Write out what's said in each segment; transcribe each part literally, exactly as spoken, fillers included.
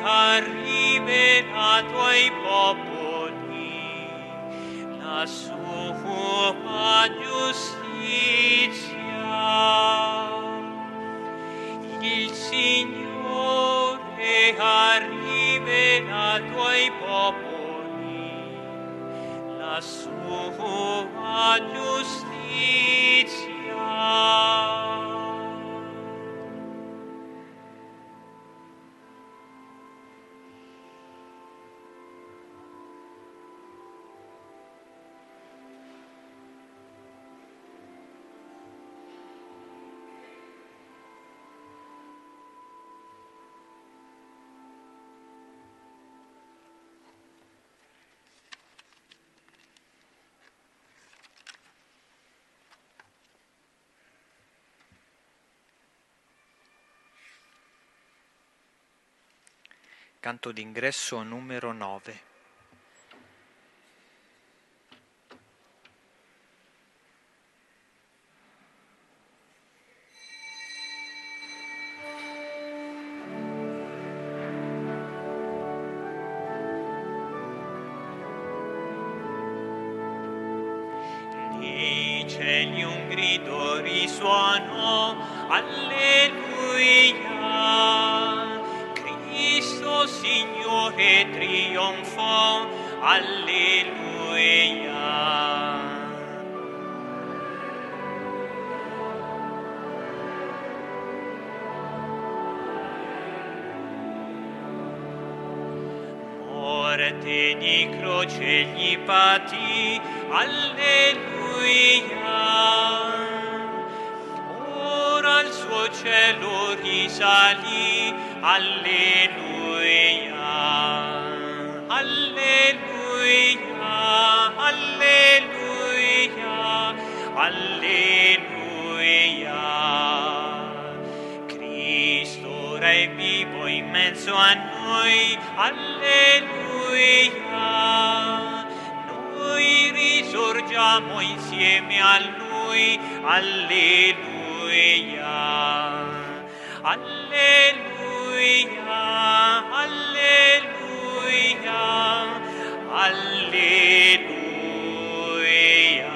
arriverà ai tuoi popoli la sua giustizia. Il Signore arriverà ai tuoi popoli la sua giustizia. Canto d'ingresso numero nove. Nei cieli un grido risuonò, alleluia. Cristo Signore trionfò, alleluia. Morte di croce gli patì, alleluia. Ora al suo cielo risalì, alleluia. Alleluia, alleluia, alleluia. Cristo Re vivo in mezzo a noi, alleluia. Noi risorgiamo insieme a Lui, alleluia. Alleluia, alleluia, alleluia.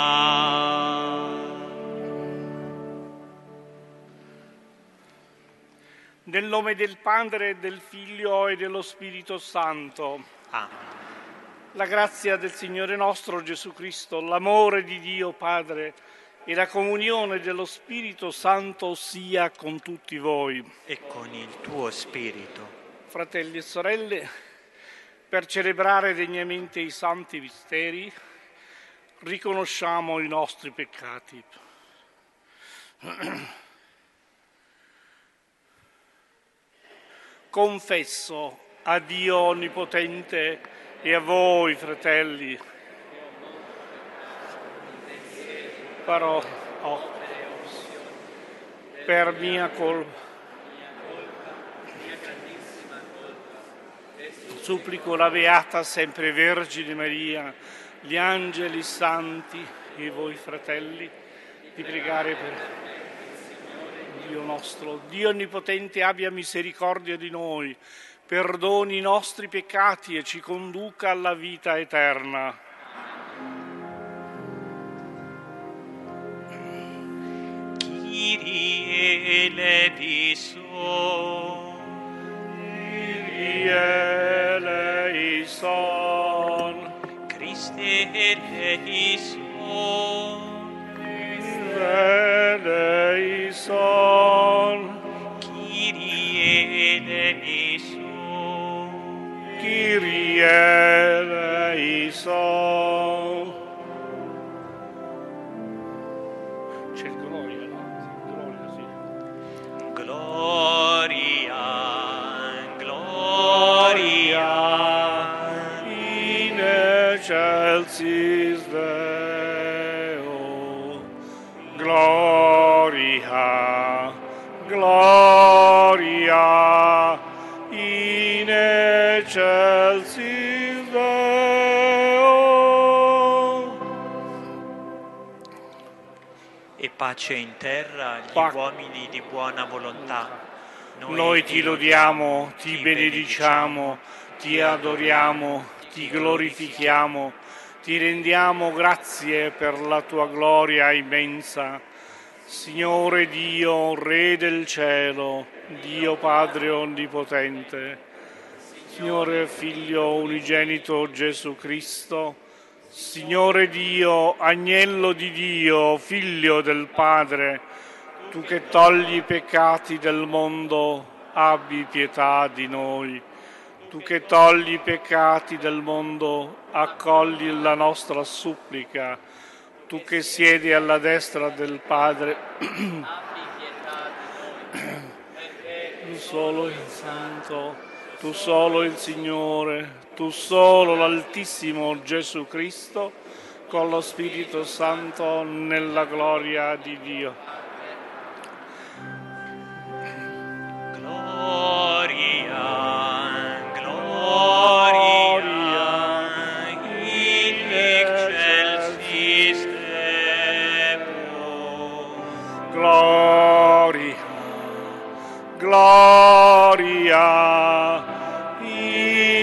Nel nome del Padre, del Figlio e dello Spirito Santo. Amen. La grazia del Signore nostro Gesù Cristo, l'amore di Dio Padre e la comunione dello Spirito Santo sia con tutti voi. E con il tuo spirito. Fratelli e sorelle, per celebrare degnamente i santi misteri, riconosciamo i nostri peccati. Confesso a Dio Onnipotente e a voi, fratelli, parola, oh, per mia colpa, supplico la Beata sempre Vergine Maria, gli angeli santi e voi, fratelli, di pregare per Dio nostro. Dio Onnipotente abbia misericordia di noi, perdoni i nostri peccati e ci conduca alla vita eterna. Kyrie eleison. Kyrie eleison. Christe eleison. Kyrie eleison. Kyrie eleison. Kyrie eleison. C'è il gloria, no? Gloria, sì. Gloria, gloria, In excelsis Deo. Gloria, gloria, in excelsis Deo. E pace in terra agli Pace. uomini di buona volontà. Noi ti lodiamo, ti benediciamo, ti adoriamo, ti glorifichiamo, ti rendiamo grazie per la tua gloria immensa. Signore Dio, Re del cielo, Dio Padre onnipotente, Signore Figlio unigenito Gesù Cristo, Signore Dio, Agnello di Dio, Figlio del Padre, tu che togli i peccati del mondo, abbi pietà di noi. Tu che togli i peccati del mondo, accogli la nostra supplica. Tu che siedi alla destra del Padre, tu solo il Santo, tu solo il Signore, tu solo l'Altissimo Gesù Cristo, con lo Spirito Santo nella gloria di Dio. Gloria, gloria, in excelsis Deo. Gloria, gloria, in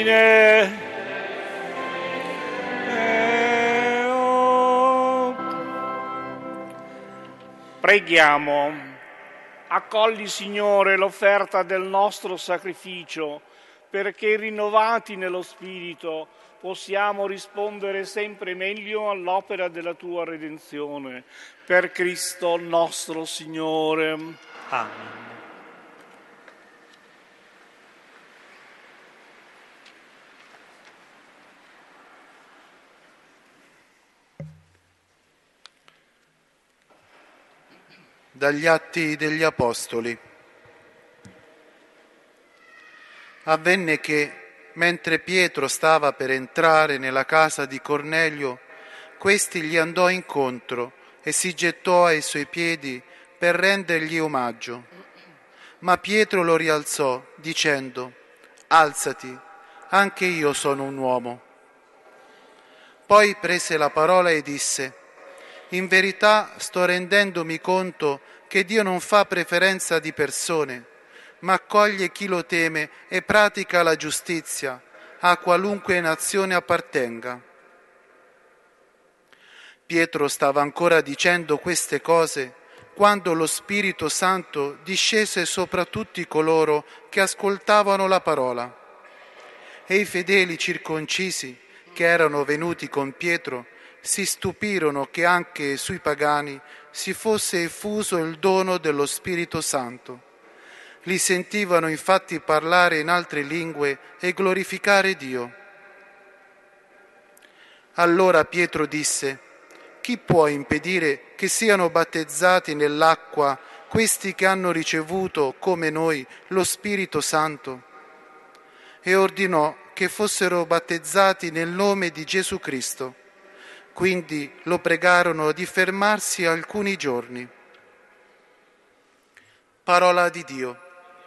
Deo. Preghiamo. Accogli, Signore, l'offerta del nostro sacrificio, perché rinnovati nello Spirito possiamo rispondere sempre meglio all'opera della tua redenzione. Per Cristo nostro Signore. Amen. Dagli Atti degli Apostoli. Avvenne che, mentre Pietro stava per entrare nella casa di Cornelio, questi gli andò incontro e si gettò ai suoi piedi per rendergli omaggio. Ma Pietro lo rialzò, dicendo: «Alzati, anche io sono un uomo». Poi prese la parola e disse: «In verità sto rendendomi conto che Dio non fa preferenza di persone, ma accoglie chi lo teme e pratica la giustizia, a qualunque nazione appartenga». Pietro stava ancora dicendo queste cose quando lo Spirito Santo discese sopra tutti coloro che ascoltavano la parola. E i fedeli circoncisi che erano venuti con Pietro si stupirono che anche sui pagani si fosse effuso il dono dello Spirito Santo. Li sentivano infatti parlare in altre lingue e glorificare Dio. Allora Pietro disse: «Chi può impedire che siano battezzati nell'acqua questi che hanno ricevuto, come noi, lo Spirito Santo?» E ordinò che fossero battezzati nel nome di Gesù Cristo. Quindi lo pregarono di fermarsi alcuni giorni. Parola di Dio.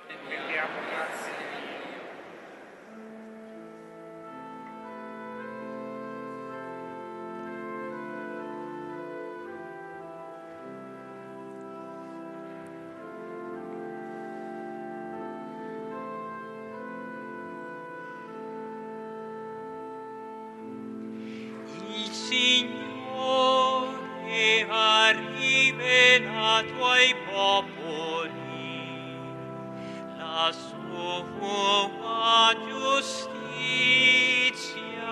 Signore, arriva tuoi popoli, la sua giustizia.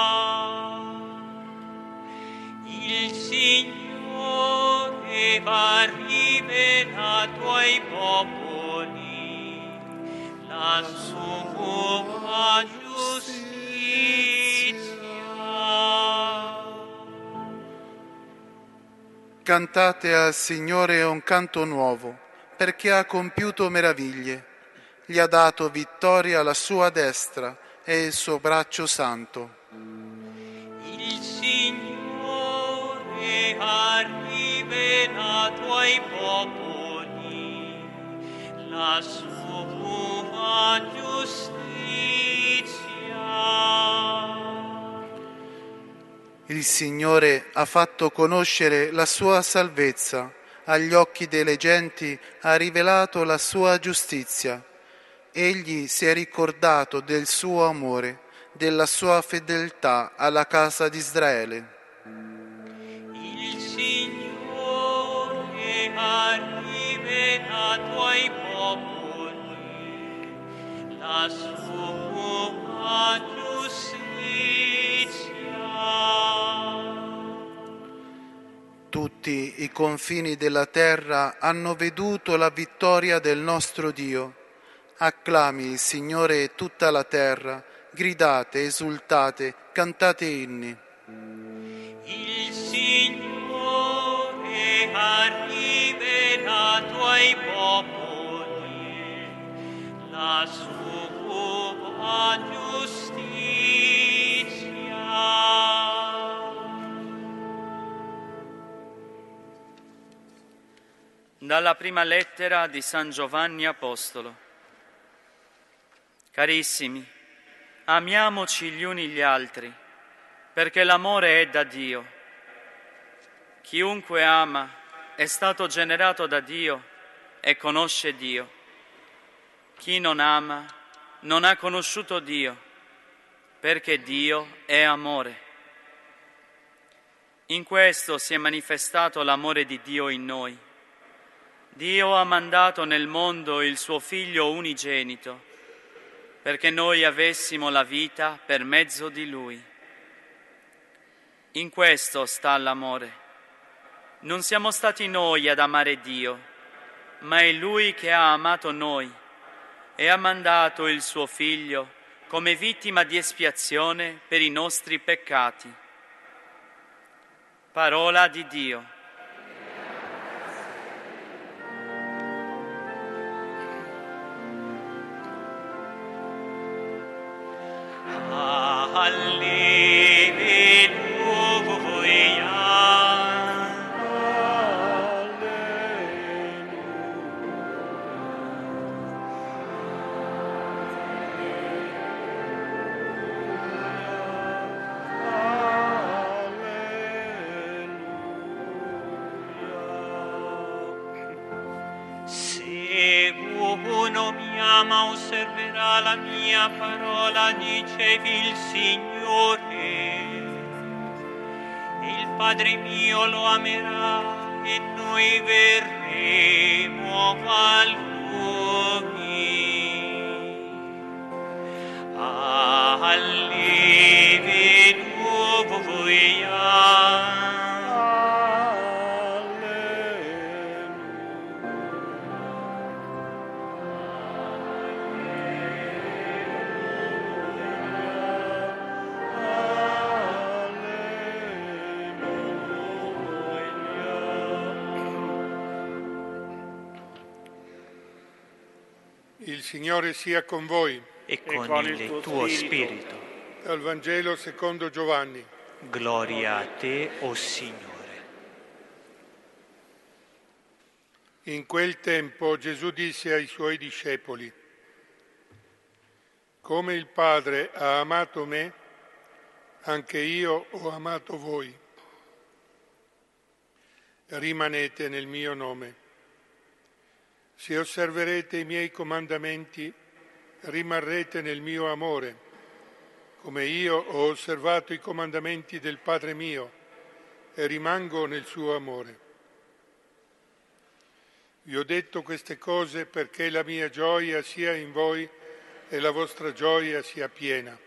Il Signore arriva tuoi popoli, la sua giustizia. Cantate al Signore un canto nuovo, perché ha compiuto meraviglie. Gli ha dato vittoria alla sua destra e il suo braccio santo. Il Signore arriva tuoi popoli, la sua giustizia. Il Signore ha fatto conoscere la sua salvezza, agli occhi delle genti ha rivelato la sua giustizia. Egli si è ricordato del suo amore, della sua fedeltà alla casa di Israele. Il Signore ha rivelato ai popoli la sua giustizia. Tutti i confini della terra hanno veduto la vittoria del nostro Dio. Acclami il Signore tutta la terra, gridate, esultate, cantate inni. Il Signore ha rivelato ai popoli la sua giustizia. Dalla prima lettera di San Giovanni Apostolo. Carissimi, amiamoci gli uni gli altri, perché l'amore è da Dio. Chiunque ama è stato generato da Dio e conosce Dio. Chi non ama non ha conosciuto Dio, perché Dio è amore. In questo si è manifestato l'amore di Dio in noi. Dio ha mandato nel mondo il suo Figlio unigenito, perché noi avessimo la vita per mezzo di Lui. In questo sta l'amore. Non siamo stati noi ad amare Dio, ma è Lui che ha amato noi e ha mandato il suo Figlio come vittima di espiazione per i nostri peccati. Parola di Dio. Uno mi ama, osserverà la mia parola, dicevi il Signore. Il Padre mio lo amerà e noi verremo a Lui. Alleluia. Il Signore sia con voi. E con, e con il, il tuo, tuo spirito. spirito. Dal Vangelo secondo Giovanni. Gloria a te, o Signore. In quel tempo Gesù disse ai suoi discepoli: come il Padre ha amato me, anche io ho amato voi. Rimanete nel mio nome. Se osserverete i miei comandamenti, rimarrete nel mio amore, come io ho osservato i comandamenti del Padre mio e rimango nel suo amore. Vi ho detto queste cose perché la mia gioia sia in voi e la vostra gioia sia piena.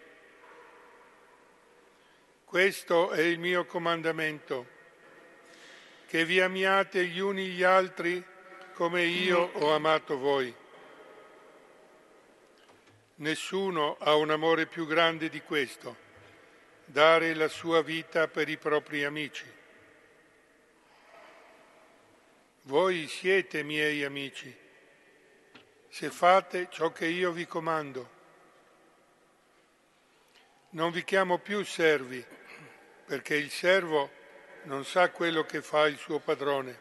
Questo è il mio comandamento, che vi amiate gli uni gli altri come io ho amato voi. Nessuno ha un amore più grande di questo, dare la sua vita per i propri amici. Voi siete miei amici, se fate ciò che io vi comando. Non vi chiamo più servi, perché il servo non sa quello che fa il suo padrone.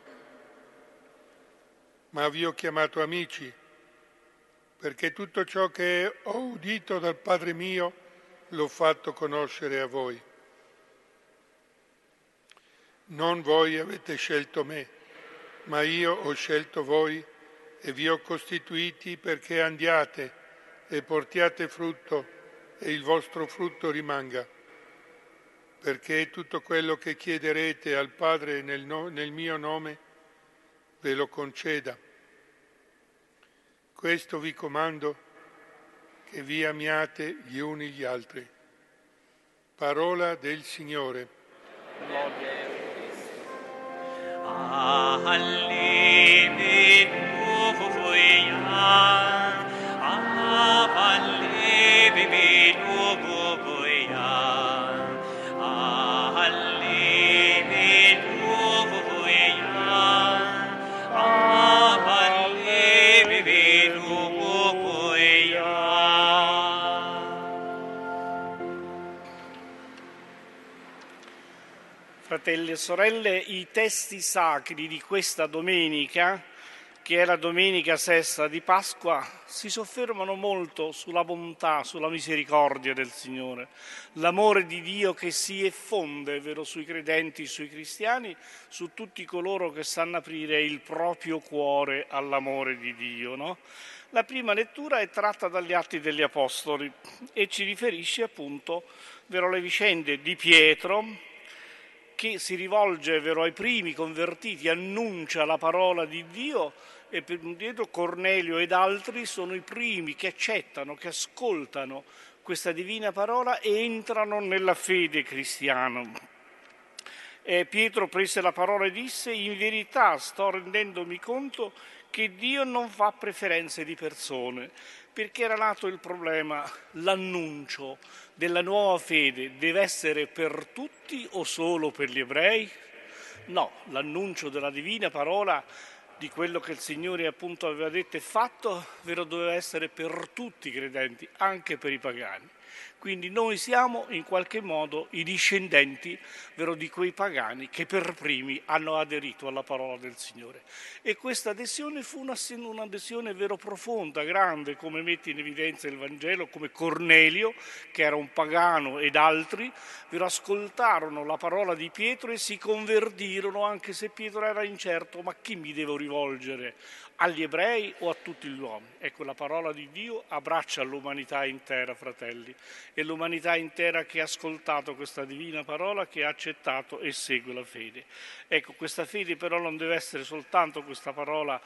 Ma vi ho chiamato amici, perché tutto ciò che ho udito dal Padre mio l'ho fatto conoscere a voi. Non voi avete scelto me, ma io ho scelto voi e vi ho costituiti perché andiate e portiate frutto e il vostro frutto rimanga, perché tutto quello che chiederete al Padre nel, no, nel mio nome ve lo conceda. Questo vi comando, che vi amiate gli uni gli altri. Parola del Signore. Fratelli e sorelle, i testi sacri di questa domenica, che è la domenica sesta di Pasqua, si soffermano molto sulla bontà, sulla misericordia del Signore, l'amore di Dio che si effonde, vero, sui credenti, sui cristiani, su tutti coloro che sanno aprire il proprio cuore all'amore di Dio, no? La prima lettura è tratta dagli Atti degli Apostoli e ci riferisce appunto, vero, le vicende di Pietro, che si rivolge, vero, ai primi convertiti, annuncia la parola di Dio, e per dietro Cornelio ed altri sono i primi che accettano, che ascoltano questa divina parola e entrano nella fede cristiana. E Pietro prese la parola e disse: in verità sto rendendomi conto che Dio non fa preferenze di persone, perché era nato il problema, l'annuncio della nuova fede deve essere per tutti o solo per gli ebrei? No, l'annuncio della divina parola, di quello che il Signore appunto aveva detto e fatto, vero, doveva essere per tutti i credenti, anche per i pagani. Quindi noi siamo in qualche modo i discendenti, vero, di quei pagani che per primi hanno aderito alla parola del Signore. E questa adesione fu una, un'adesione vero profonda, grande, come mette in evidenza il Vangelo, come Cornelio, che era un pagano, ed altri, vero, ascoltarono la parola di Pietro e si convertirono, anche se Pietro era incerto: ma chi mi devo rivolgere? Agli ebrei o a tutti gli uomini? Ecco, la parola di Dio abbraccia l'umanità intera, fratelli, e l'umanità intera che ha ascoltato questa divina parola, che ha accettato e segue la fede. Ecco, questa fede però non deve essere soltanto questa parola,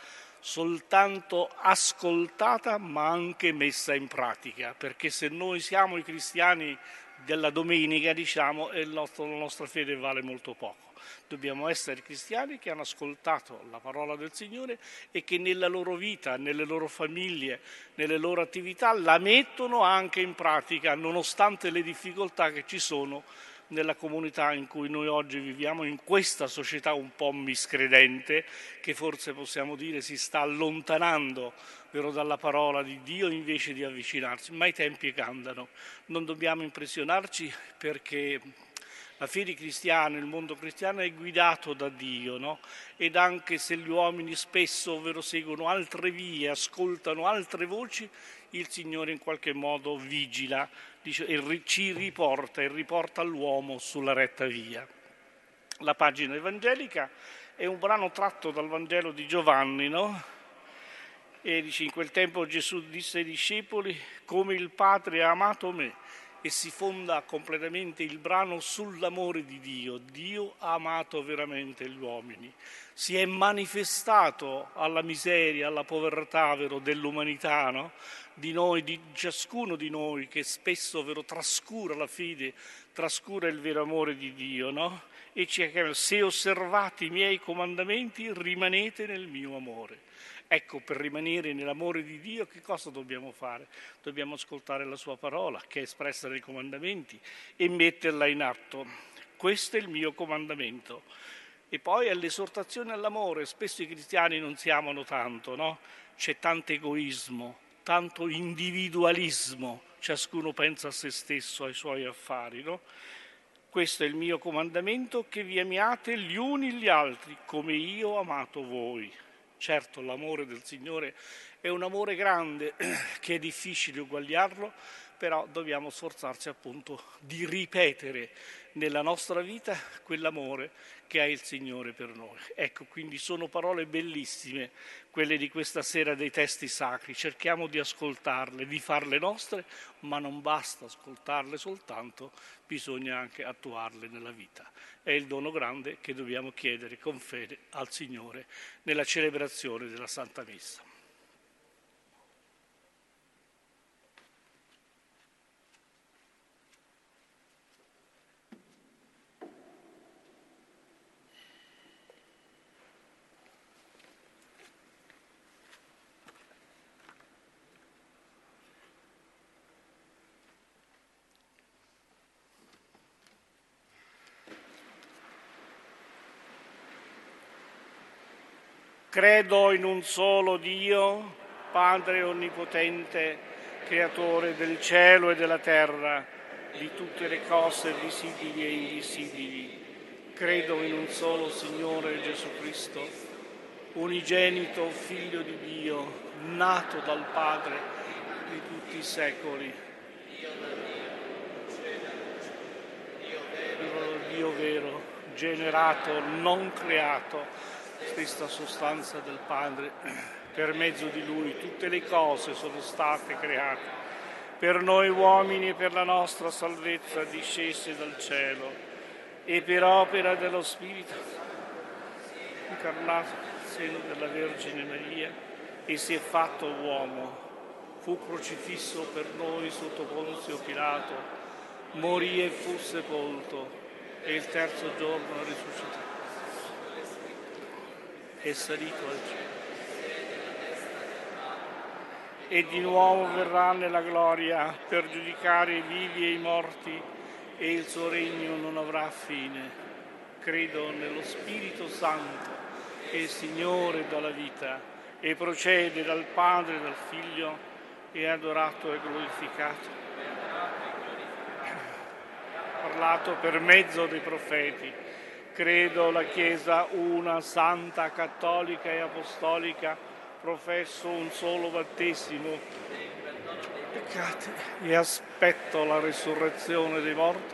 soltanto ascoltata, ma anche messa in pratica, perché se noi siamo i cristiani della domenica, diciamo, il nostro, la nostra fede vale molto poco. Dobbiamo essere cristiani che hanno ascoltato la parola del Signore e che nella loro vita, nelle loro famiglie, nelle loro attività la mettono anche in pratica, nonostante le difficoltà che ci sono nella comunità in cui noi oggi viviamo, in questa società un po' miscredente, che forse possiamo dire si sta allontanando, vero, dalla parola di Dio invece di avvicinarsi. Ma i tempi cambiano, non dobbiamo impressionarci, perché la fede cristiana, il mondo cristiano è guidato da Dio, no? Ed anche se gli uomini spesso, ovvero, seguono altre vie, ascoltano altre voci, il Signore in qualche modo vigila, dice, e ci riporta, e riporta l'uomo sulla retta via. La pagina evangelica è un brano tratto dal Vangelo di Giovanni, no? E dice: in quel tempo Gesù disse ai discepoli: come il Padre ha amato me. E si fonda completamente il brano sull'amore di Dio. Dio ha amato veramente gli uomini, si è manifestato alla miseria, alla povertà, vero, dell'umanità, no? Di noi, di ciascuno di noi, che spesso, vero, trascura la fede, trascura il vero amore di Dio, no? E ci chiama: se osservate i miei comandamenti, rimanete nel mio amore. Ecco, per rimanere nell'amore di Dio che cosa dobbiamo fare? Dobbiamo ascoltare la sua parola, che è espressa nei comandamenti, e metterla in atto. Questo è il mio comandamento. E poi è l'esortazione all'amore. Spesso i cristiani non si amano tanto, no? C'è tanto egoismo, tanto individualismo, ciascuno pensa a se stesso, ai suoi affari, no? Questo è il mio comandamento, che vi amiate gli uni gli altri, come io ho amato voi. Certo, l'amore del Signore è un amore grande, che è difficile uguagliarlo, però dobbiamo sforzarci appunto di ripetere nella nostra vita quell'amore che ha il Signore per noi. Ecco, quindi sono parole bellissime quelle di questa sera dei testi sacri. Cerchiamo di ascoltarle, di farle nostre, ma non basta ascoltarle soltanto, bisogna anche attuarle nella vita. È il dono grande che dobbiamo chiedere con fede al Signore nella celebrazione della Santa Messa. Credo in un solo Dio, Padre Onnipotente, Creatore del cielo e della terra, di tutte le cose visibili e invisibili. Credo in un solo Signore Gesù Cristo, unigenito Figlio di Dio, nato dal Padre di tutti i secoli. Dio vero, generato, non creato, stessa sostanza del Padre, per mezzo di Lui tutte le cose sono state create, per noi uomini e per la nostra salvezza discese dal cielo, e per opera dello Spirito, incarnato nel seno della Vergine Maria, e si è fatto uomo, fu crocifisso per noi sotto Ponzio Pilato, morì e fu sepolto, e il terzo giorno risuscitò. È salito al cielo e di nuovo verrà nella gloria per giudicare i vivi e i morti, e il suo regno non avrà fine. Credo nello Spirito Santo, che è Signore dalla vita e procede dal Padre e dal Figlio, è adorato e glorificato, parlato per mezzo dei profeti. Credo la Chiesa una, santa, cattolica e apostolica, professo un solo battesimo, peccati, e aspetto la risurrezione dei morti.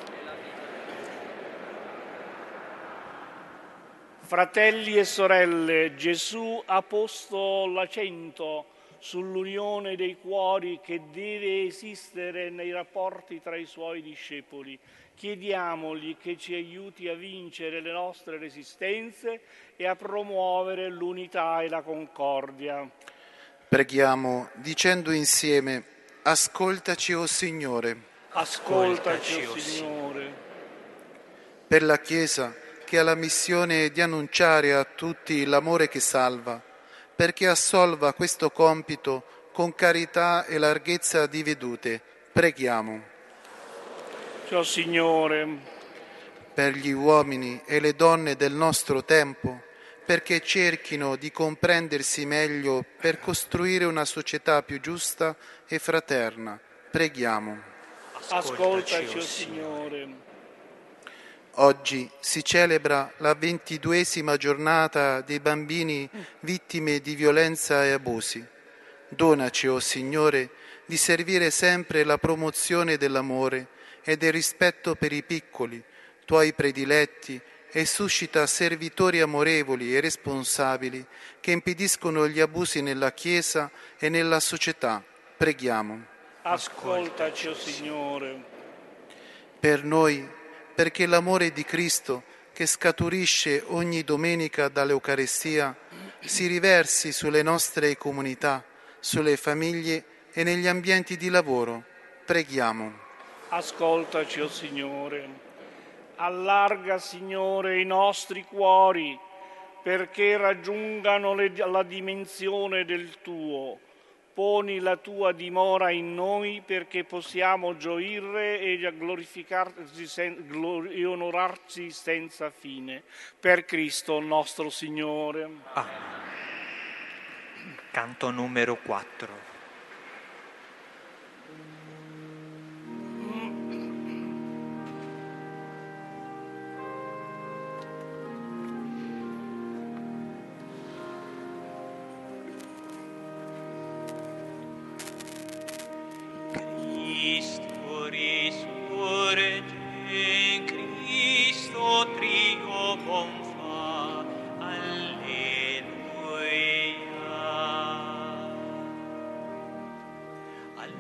Fratelli e sorelle, Gesù ha posto l'accento sull'unione dei cuori che deve esistere nei rapporti tra i suoi discepoli. Chiediamogli che ci aiuti a vincere le nostre resistenze e a promuovere l'unità e la concordia. Preghiamo dicendo insieme: ascoltaci, o Signore. Ascoltaci, o Signore. Per la Chiesa, che ha la missione di annunciare a tutti l'amore che salva, perché assolva questo compito con carità e larghezza di vedute, preghiamo. O Signore. Per gli uomini e le donne del nostro tempo, perché cerchino di comprendersi meglio per costruire una società più giusta e fraterna, preghiamo. Ascoltaci, o Signore. Oggi si celebra la ventiduesima giornata dei bambini vittime di violenza e abusi. Donaci, o Signore, di servire sempre la promozione dell'amore e del rispetto per i piccoli, tuoi prediletti, e suscita servitori amorevoli e responsabili che impediscono gli abusi nella Chiesa e nella società. Preghiamo. Ascoltaci, o Signore. Per noi, perché l'amore di Cristo, che scaturisce ogni domenica dall'Eucarestia, si riversi sulle nostre comunità, sulle famiglie e negli ambienti di lavoro. Preghiamo. Ascoltaci, o Signore. Allarga, Signore, i nostri cuori perché raggiungano le, la dimensione del Tuo. Poni la Tua dimora in noi perché possiamo gioire e glorificarti sen, glor, e onorarci senza fine. Per Cristo nostro Signore. Ah. Canto numero quattro.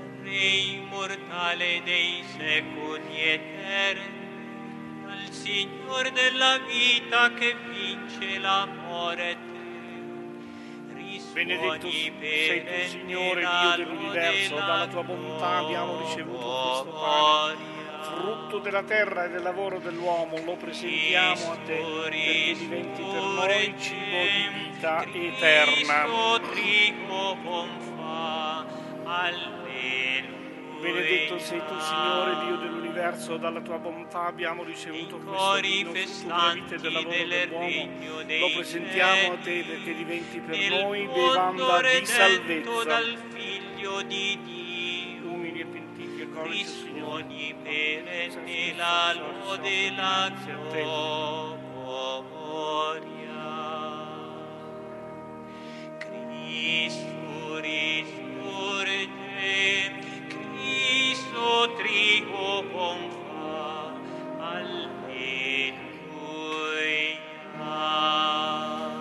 Re immortale dei secoli eterni, al Signor della vita che vince la morte. Benedetto sei tu, Signore, Dio dell'universo, dalla tua bontà abbiamo ricevuto questo pane, frutto della terra e del lavoro dell'uomo, lo presentiamo a te perché diventi per noi cibo di vita eterna. Benedetto sei tu, Signore, Dio dell'universo, dalla tua bontà abbiamo ricevuto questo vino, frutto della vita e del lavoro dell'uomo, lo presentiamo a te perché diventi per noi bevanda di salvezza. Dal Figlio di Dio, umili e pentiti e corici, Signore, ogni perenne la lode e la gloria. Cristo risorge, Cristo trionfa, alleluia.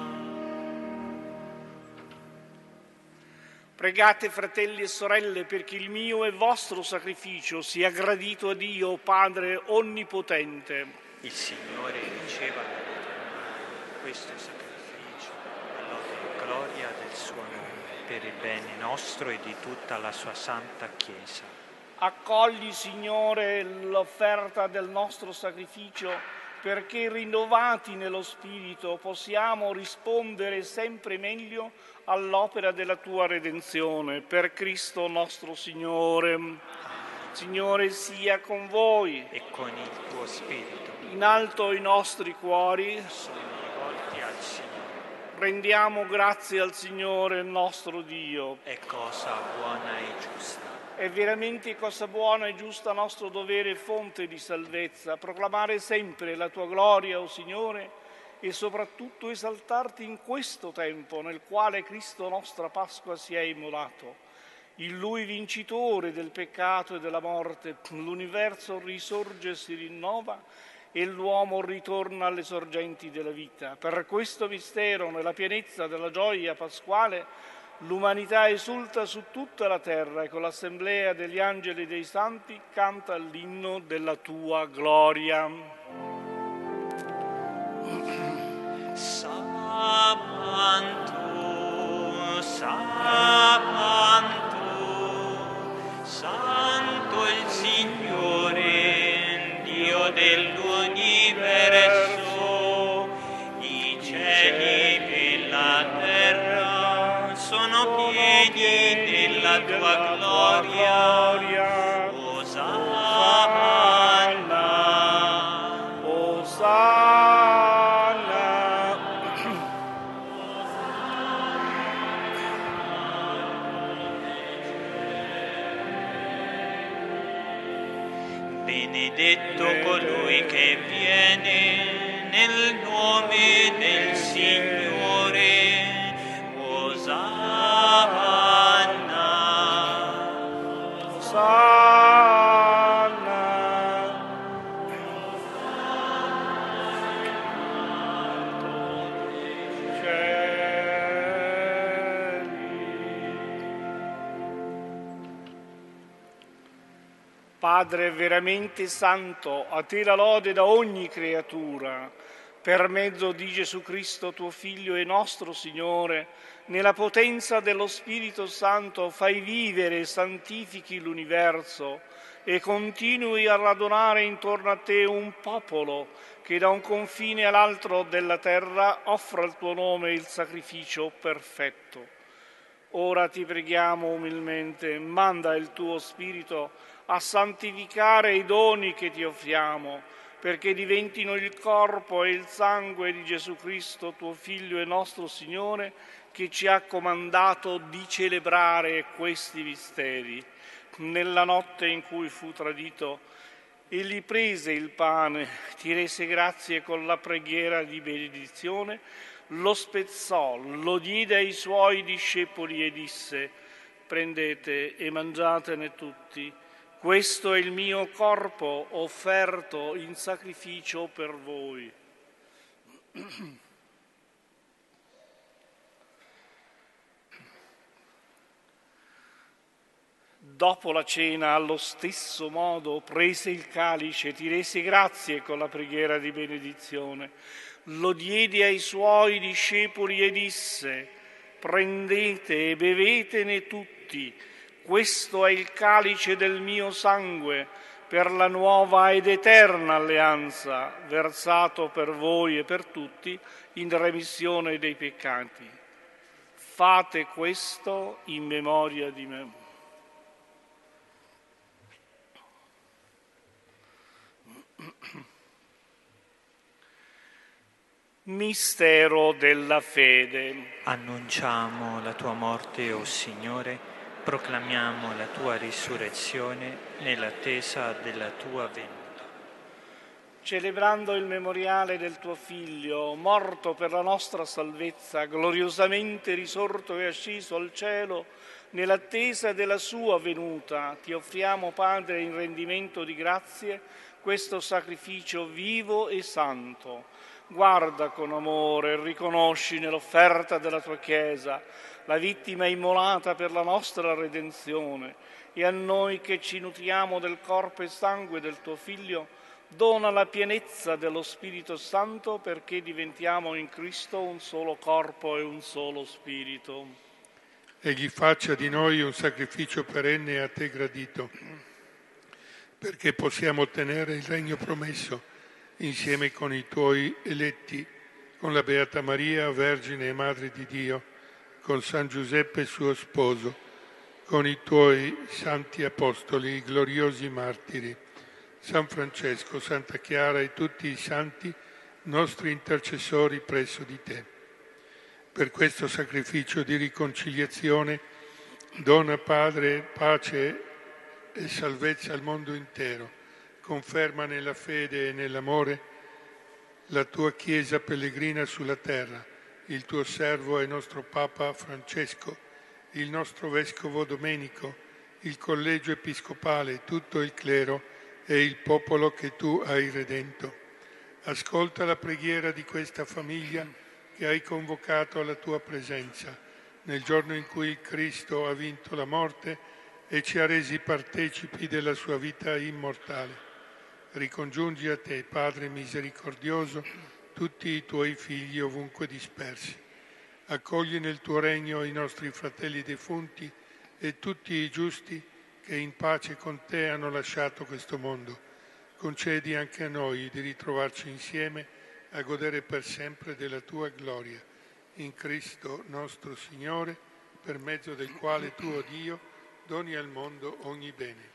Pregate, fratelli e sorelle, perché il mio e vostro sacrificio sia gradito a Dio, Padre Onnipotente. Il Signore riceva questo sacrificio, alla lode e gloria del suo nome, per il bene nostro e di tutta la sua santa Chiesa. Accogli, Signore, l'offerta del nostro sacrificio, perché rinnovati nello Spirito possiamo rispondere sempre meglio all'opera della tua redenzione. Per Cristo nostro Signore. Signore sia con voi. E con il tuo Spirito. In alto i nostri cuori. Sono rivolti al Signore. Rendiamo grazie al Signore nostro Dio. È cosa buona e giusta. È veramente cosa buona e giusta, nostro dovere e fonte di salvezza, proclamare sempre la tua gloria, o Signore, e soprattutto esaltarti in questo tempo nel quale Cristo nostra Pasqua si è immolato. In Lui vincitore del peccato e della morte, l'universo risorge e si rinnova e l'uomo ritorna alle sorgenti della vita. Per questo mistero, nella pienezza della gioia pasquale, l'umanità esulta su tutta la terra e con l'assemblea degli angeli e dei santi canta l'inno della tua gloria. Santo, Santo, Santo il Signore, Dio dell'universo, i cieli e la terra sono pieni della tua gloria. Osanna, Osanna. Benedetto colui che viene nel nome del Signore. Osanna, Osanna. Padre veramente santo, a te la lode da ogni creatura, per mezzo di Gesù Cristo, tuo Figlio e nostro Signore, nella potenza dello Spirito Santo fai vivere e santifichi l'universo e continui a radunare intorno a te un popolo che da un confine all'altro della terra offra al tuo nome il sacrificio perfetto. Ora ti preghiamo umilmente, manda il tuo Spirito a santificare i doni che ti offriamo, perché diventino il corpo e il sangue di Gesù Cristo, tuo Figlio e nostro Signore, che ci ha comandato di celebrare questi misteri. Nella notte in cui fu tradito, egli prese il pane, ti rese grazie con la preghiera di benedizione, lo spezzò, lo diede ai suoi discepoli e disse: prendete e mangiatene tutti. Questo è il mio corpo offerto in sacrificio per voi. Dopo la cena, allo stesso modo, prese il calice, ti rese grazie con la preghiera di benedizione, lo diede ai suoi discepoli e disse: prendete e bevetene tutti, questo è il calice del mio sangue, per la nuova ed eterna alleanza, versato per voi e per tutti in remissione dei peccati. Fate questo in memoria di me. Mistero della fede. Annunciamo la tua morte, o Signore, proclamiamo la tua risurrezione nell'attesa della tua venuta. Celebrando il memoriale del tuo Figlio, morto per la nostra salvezza, gloriosamente risorto e asceso al cielo, nell'attesa della sua venuta, ti offriamo, Padre, in rendimento di grazie, questo sacrificio vivo e santo. Guarda con amore e riconosci nell'offerta della tua Chiesa la vittima immolata per la nostra redenzione, e a noi che ci nutriamo del corpo e sangue del tuo Figlio dona la pienezza dello Spirito Santo, perché diventiamo in Cristo un solo corpo e un solo Spirito. Egli faccia di noi un sacrificio perenne a te gradito, perché possiamo ottenere il regno promesso insieme con i tuoi eletti, con la Beata Maria, Vergine e Madre di Dio, con San Giuseppe suo sposo, con i tuoi santi apostoli, i gloriosi martiri, San Francesco, Santa Chiara e tutti i santi nostri intercessori presso di te. Per questo sacrificio di riconciliazione dona, Padre, pace e salvezza al mondo intero. Conferma nella fede e nell'amore la tua Chiesa pellegrina sulla terra, il tuo servo e nostro Papa Francesco, il nostro Vescovo Domenico, il Collegio Episcopale, tutto il clero e il popolo che tu hai redento. Ascolta la preghiera di questa famiglia che hai convocato alla tua presenza, nel giorno in cui il Cristo ha vinto la morte e ci ha resi partecipi della sua vita immortale. Ricongiungi a te, Padre misericordioso, tutti i tuoi figli ovunque dispersi. Accogli nel tuo regno i nostri fratelli defunti e tutti i giusti che in pace con te hanno lasciato questo mondo. Concedi anche a noi di ritrovarci insieme a godere per sempre della tua gloria. In Cristo nostro Signore, per mezzo del quale tu, o Dio, doni al mondo ogni bene.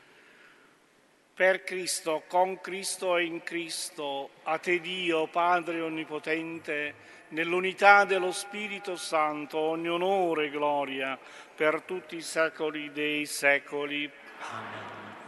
Per Cristo, con Cristo e in Cristo, a te Dio, Padre Onnipotente, nell'unità dello Spirito Santo, ogni onore e gloria per tutti i secoli dei secoli. Amen.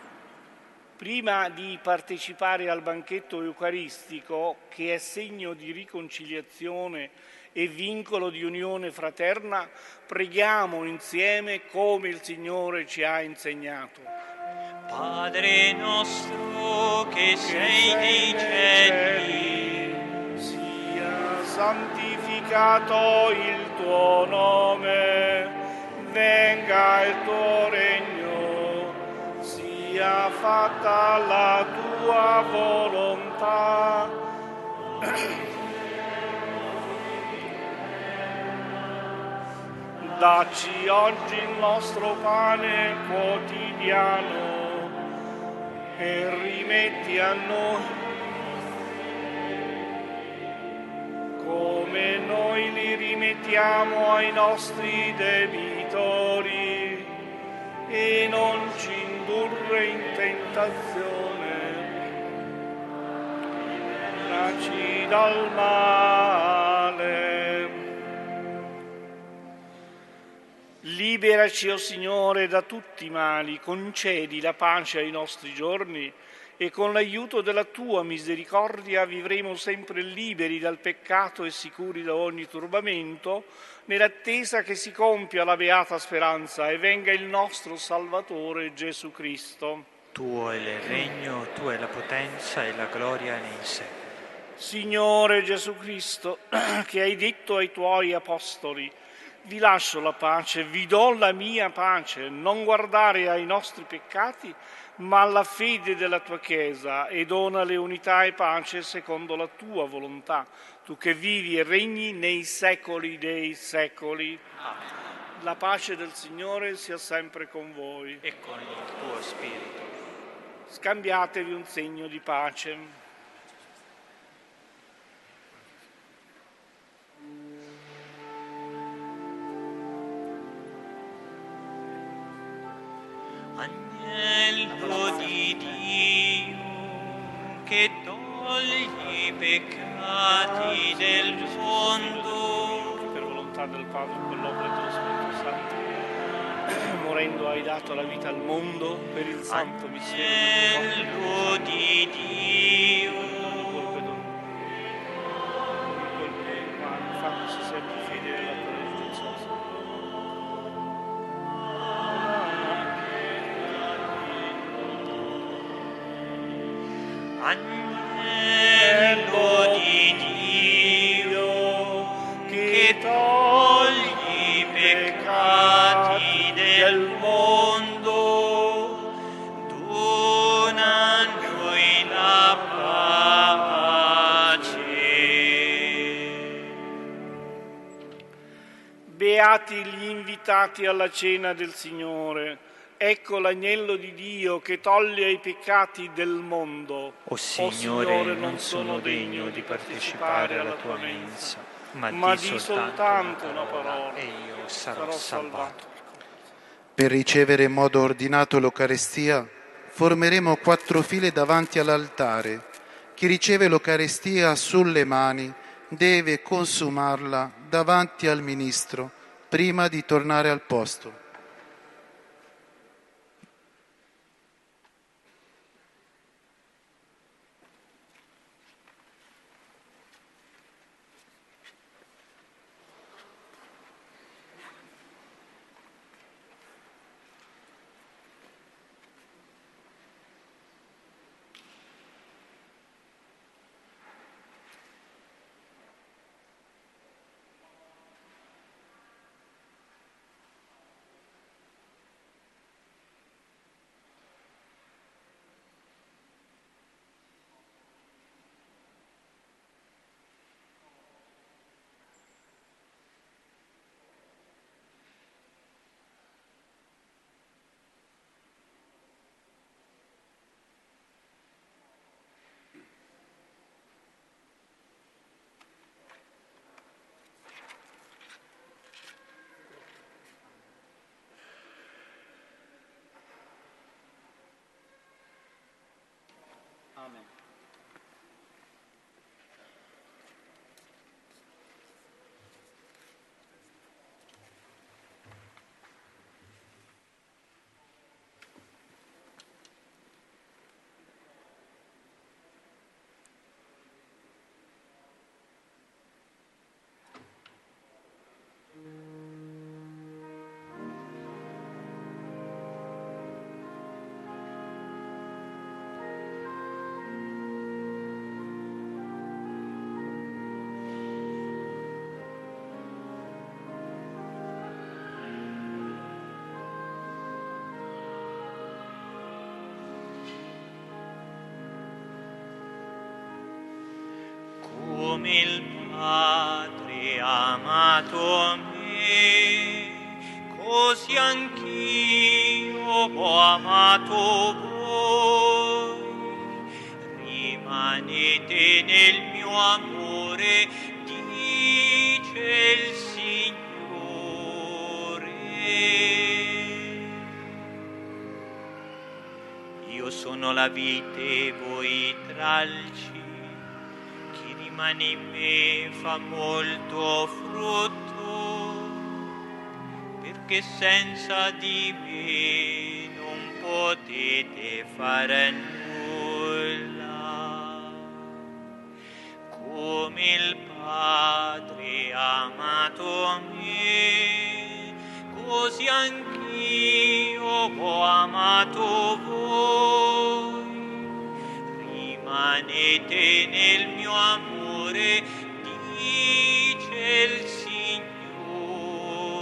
Prima di partecipare al banchetto eucaristico, che è segno di riconciliazione e vincolo di unione fraterna, preghiamo insieme come il Signore ci ha insegnato. Padre nostro che sei nei cieli, sia santificato il tuo nome, venga il tuo regno, sia fatta la tua volontà. Dacci oggi il nostro pane quotidiano e rimetti a noi come noi li rimettiamo ai nostri debitori, e non ci indurre in tentazione, liberaci dal male. Liberaci, o Signore, da tutti i mali, concedi la pace ai nostri giorni, e con l'aiuto della Tua misericordia vivremo sempre liberi dal peccato e sicuri da ogni turbamento, nell'attesa che si compia la beata speranza e venga il nostro Salvatore Gesù Cristo. Tuo è il regno, Tua è la potenza e la gloria nei secoli. Signore Gesù Cristo, che hai detto ai Tuoi Apostoli: Vi lascio la pace, vi do la mia pace, non guardare ai nostri peccati, ma alla fede della tua Chiesa, e donale unità e pace secondo la tua volontà, tu che vivi e regni nei secoli dei secoli. Amen. La pace del Signore sia sempre con voi. E con il tuo spirito. Scambiatevi un segno di pace. Agnello di Dio, che togli i peccati del mondo, Per volontà del Padre, con l'opera dello Spirito Santo, morendo hai dato la vita al mondo per il santo mistero del tuo Agnello di Dio, fattosi sempre fedele alla tua giustizia. Agnello di Dio, che togli i peccati del mondo, dona a noi la pace. Beati gli invitati alla cena del Signore. Ecco l'agnello di Dio che toglie i peccati del mondo. O Signore, non sono degno di partecipare alla tua mensa, ma, ma di di soltanto una parola e io sarò, sarò salvato. Per ricevere in modo ordinato l'Eucarestia, formeremo quattro file davanti all'altare. Chi riceve l'Eucarestia sulle mani deve consumarla davanti al ministro prima di tornare al posto. Amen. Come il Padre ha amato me, così anch'io ho amato voi. Rimanete nel mio amore, dice il Signore. Io sono la vite e voi tralci. Rimane in me fa molto frutto, perché senza di me non potete fare nulla. Come il Padre ha amato me, così anch'io ho amato voi. Rimanete nel mio amore, dice il Signore.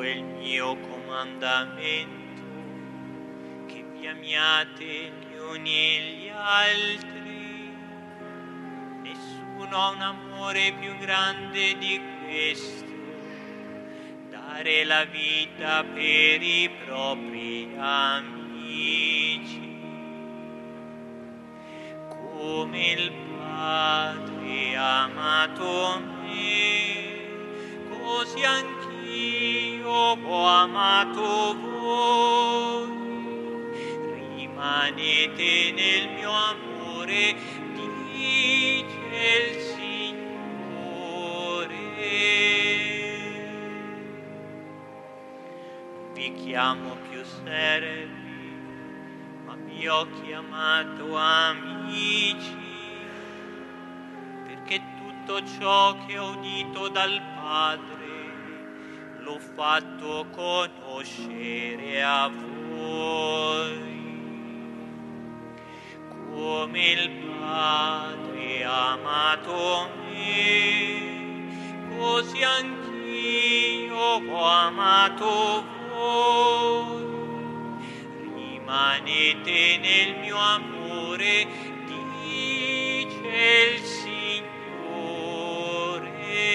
è il mio comandamento, che vi amiate gli uni gli altri. Nessuno ha un amore più grande di questo, dare la vita per i propri amici. Come il Padre ha amato me, così anch'io ho amato voi. Rimanete nel mio amore, dice il Signore. Non vi chiamo più servi, ma vi ho chiamato amici, perché tutto ciò che ho udito dal Padre l'ho fatto conoscere a voi. Come il Padre ha amato me, così anch'io ho amato voi. Rimanete nel mio amore, dice il Signore.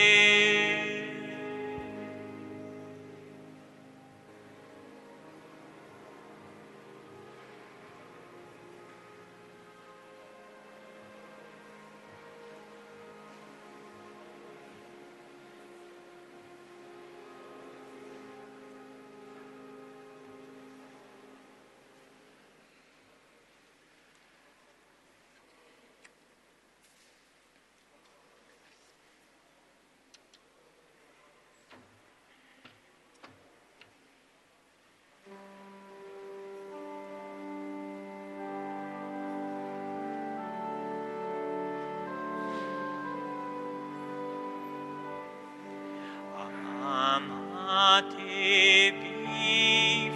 Amatevi,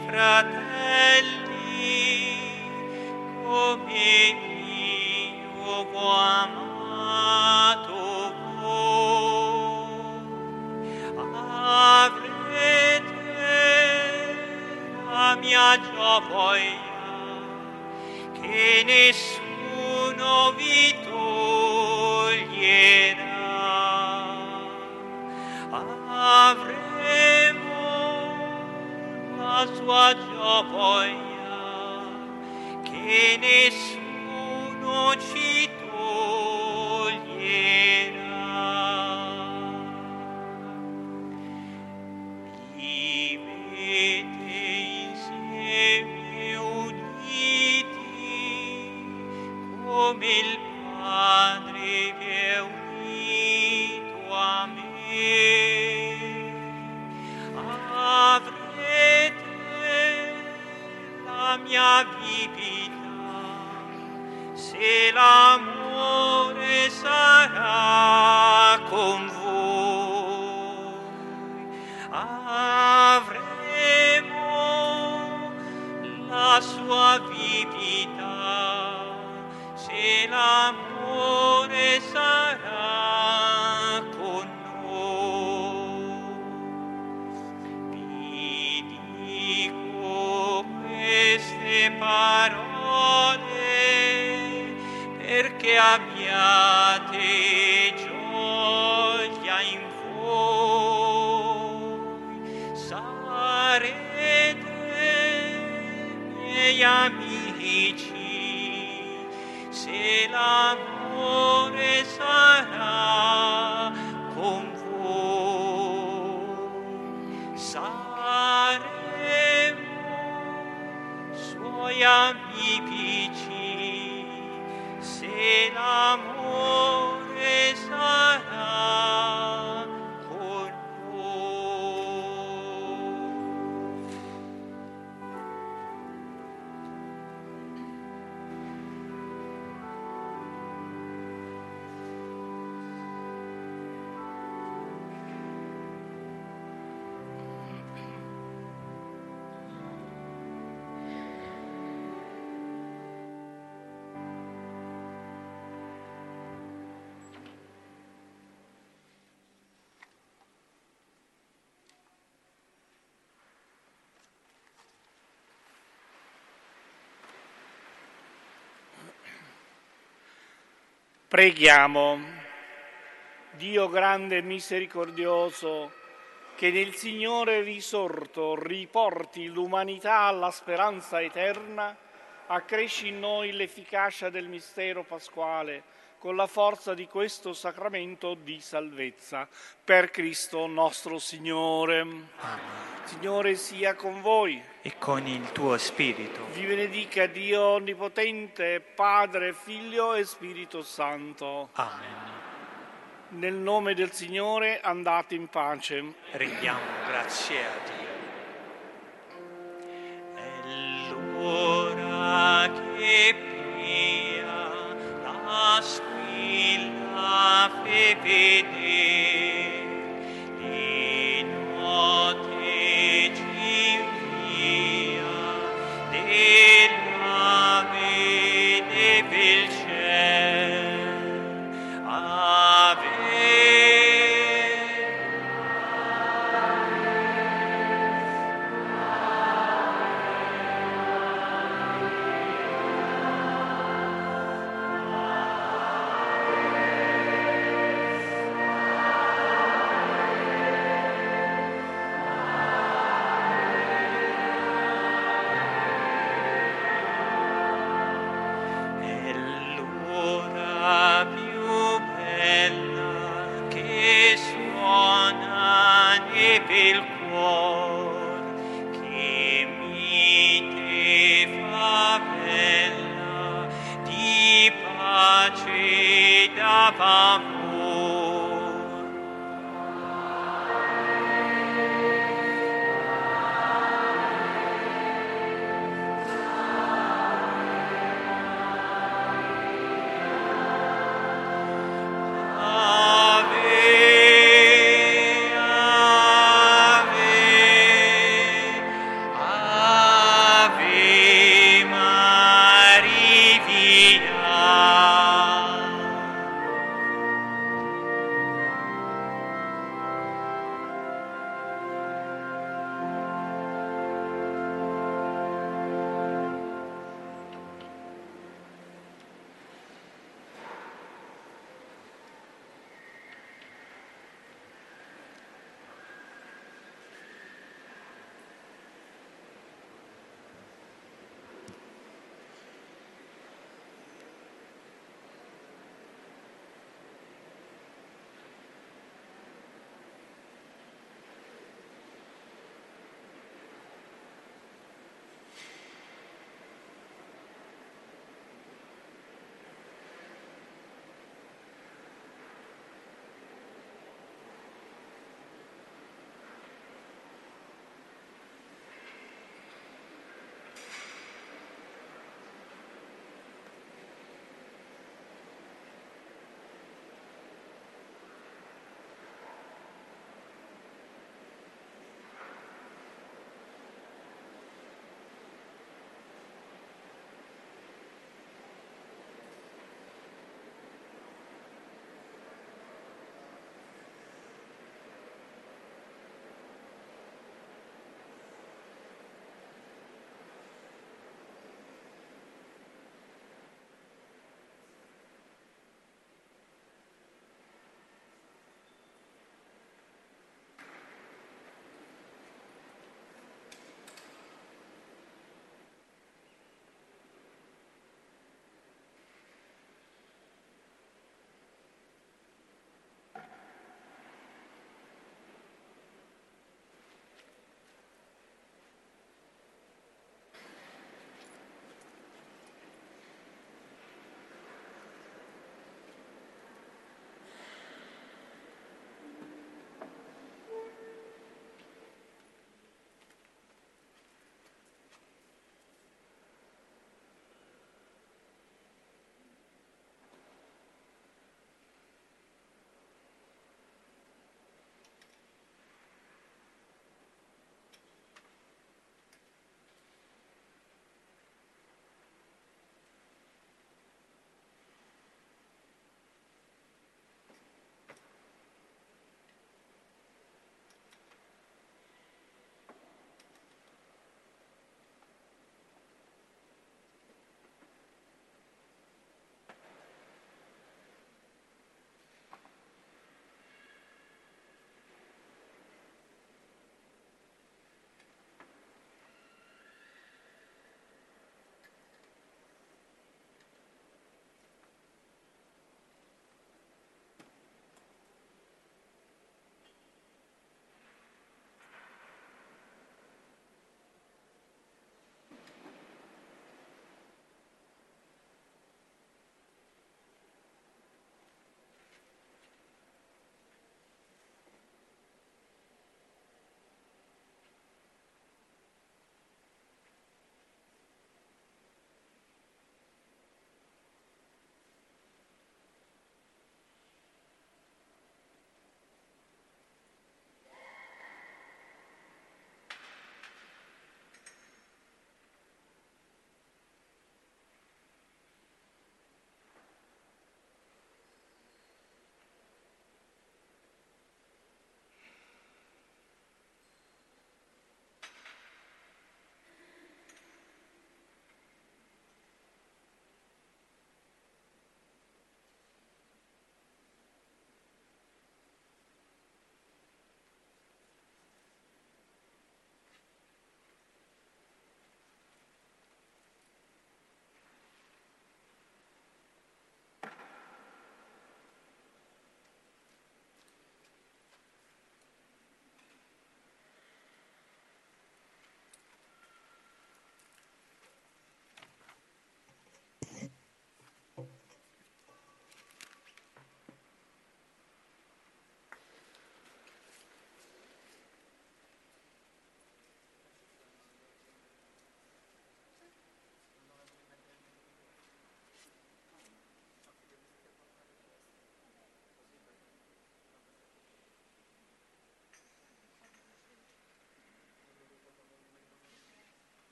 fratelli, come io ho amato voi. Avrete la mia gioia, che nessuno vi toglierà. Avremo la sua gioia, che nessuno ci toglierà. Vivete insieme uniti, come il Padre vi è unito a me. Avrete la mia vività, se l'amore sarà con voi. Avremo la sua vività, se l'amore sarà con noi. Vi dico queste parole perché abbiate gioia in voi. Sarete miei amici, se l'amore sarà con voi. Saremo suoi amici, se l'amore sarà con noi. Preghiamo. Dio grande e misericordioso, che nel Signore risorto riporti l'umanità alla speranza eterna, accresci in noi l'efficacia del mistero pasquale con la forza di questo sacramento di salvezza. Per Cristo nostro Signore. Amen. Signore sia con voi. E con il tuo spirito. Vi benedica Dio Onnipotente, Padre, Figlio e Spirito Santo. Amen. Nel nome del Signore andate in pace. Rendiamo grazie a Dio.